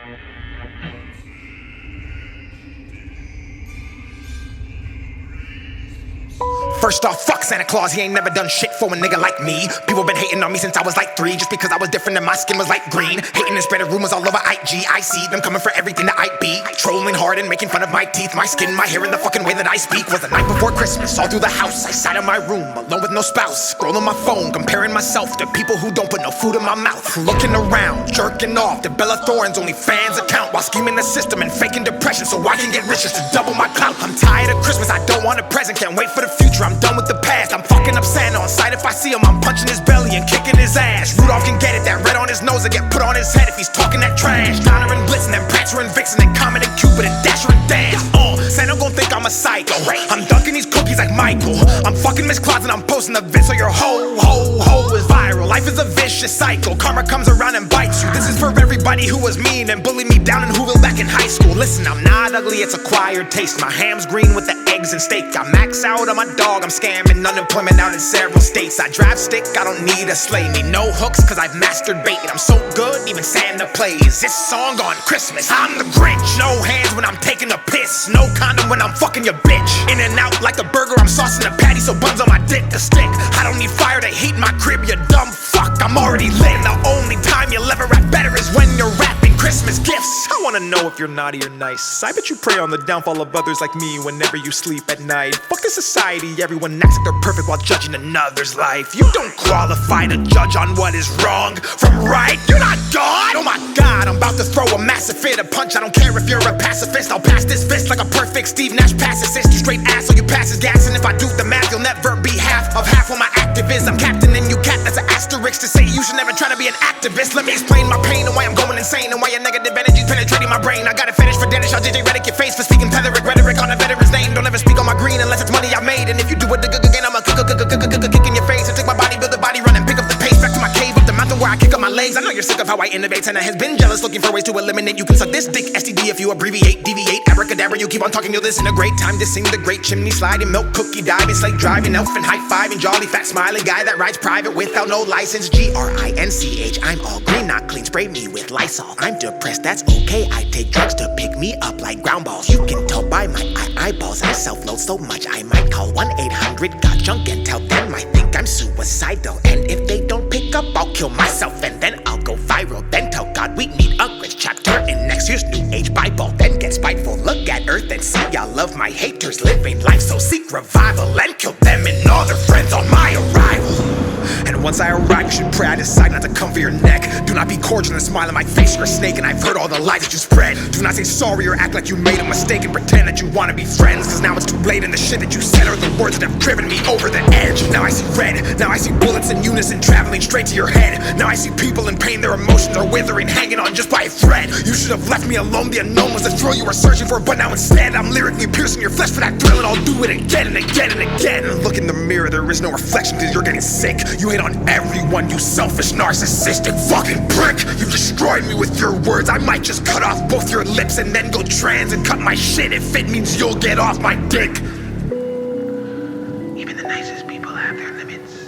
First off, fuck Santa Claus, he ain't never done shit for a nigga like me. People been hating on me since I was like 3, just because I was different and my skin was like green. Hating and spreading rumors all over IG. I see them coming for everything that I be. Trolling hard and making fun of my teeth, my skin, my hair, and the fucking way that I speak. Was the night before Christmas, all through the house. I sat in my room, alone with no spouse, scrolling my phone, comparing myself to people who don't put no food in my mouth. Looking around, jerking off to Bella Thorne's OnlyFans account, while scheming the system and faking depression so I can get rich just to double my clout. I'm tired of Christmas, I don't want a present, can't wait for the future, I'm done with the past. I'm fucking up Santa on sight, if I see him I'm punching his belly and kicking his ass. Rudolph can get it, that red on his nose will get put on his head if he's talking that trash. Donner and Blitzen and Prancer and Vixen and Comet and Cupid and Dasher and Dance. Santa gon' think I'm a psycho. I'm dunking these cookies like Michael. I'm fucking Miss Claus and I'm posting the vid so your ho is viral. Life is a vicious cycle, karma comes around and bites you. This is for everybody who was mean and bullied me down in Whoville back in high school. Listen, I'm not ugly, it's acquired taste. My ham's green with the eggs and steak. I max out on my dog, I'm scamming unemployment out in several states. I drive stick, I don't need a sleigh. Need no hooks cause I've mastered bait. I'm so good, even Santa plays this song on Christmas. I'm the Grinch. No hands when I'm taking a piss, no condom when I'm fucking your bitch. In and out like a burger, I'm saucing a patty so buns on my dick to stick. I don't need fire to heat my crib, you dumb fuck, I'm already lit. The only time you'll ever rap better is when you're rapping Christmas gifts. I wanna know if you're naughty or nice. I bet you prey on the downfall of others like me whenever you sleep at night. Fuck this society, everyone acts like they're perfect while judging another's life. You don't qualify to judge on what is wrong from right. You're not God. Oh my God, I'm about to throw a massive fit, a punch. I don't care if you're a pacifist, I'll pass this fist like a perfect Steve Nash pass assist. You straight ass, so you pass is gas. And if I do the math, you'll never be half of half on my activism. Captain and you cat, that's an asterisk to say you should never try to be an activist. Let me explain my pain and why I'm going insane and why your negative energy's penetrating my brain. I got it finished for Dennis, I'll JJ Redick your face for speaking rhetoric on a veteran's name. Don't ever speak on my green unless it's money I made. And if you do it again, I'ma kick in your face and take my body, build the body, run and pick up the pace. Back to my cave, up the mountain where I kick up my legs. I know you're sick of how I innovate. Santa has been jealous, looking for ways to eliminate. You can suck this dick, STD if you abbreviate, deviate, abracadabra. You keep on talking, you'll listen a great time to sing the great chimney sliding, milk cookie diving, sleigh driving, elf and high fiving, jolly fat smiling guy that rides private without no license. GRINCH, I'm all green, not clean. Spray me with Lysol. I'm depressed, that's okay. I take drugs to pick me up like ground balls. You can tell by my eyeballs. I self-load so much I might call 1-800-GOT-JUNK and tell them I think I'm suicidal. And if they don't pick up, I'll kill myself and then I'll go viral. Then tell God we need a Grinch chapter in next year's New Age Bible. Then get spiteful, look at Earth and see y'all love my haters living life, so seek revival and kill them and all their friends on my arrival. And once I arrive, you should pray I decide not to come for your neck. Do not be cordial and smile in my face, you're a snake and I've heard all the lies that you spread. Do not say sorry or act like you made a mistake and pretend that you wanna be friends, cause now it's too late and the shit that you said are the words that have driven me over the edge. Now I see red, now I see bullets in unison traveling straight to your head. Now I see people in pain, their emotions are withering, hanging on just by a thread. You should have left me alone, the unknown was the thrill you were searching for, but now instead I'm lyrically piercing your flesh for that thrill, and I'll do it again and again and again. Look in the mirror, there is no reflection cause you're getting sick. You hate on everyone, you selfish, narcissistic fucking prick. You destroyed me with your words, I might just cut off both your lips and then go trans and cut my shit if it means you'll get off my dick. Even the nicest people have their limits.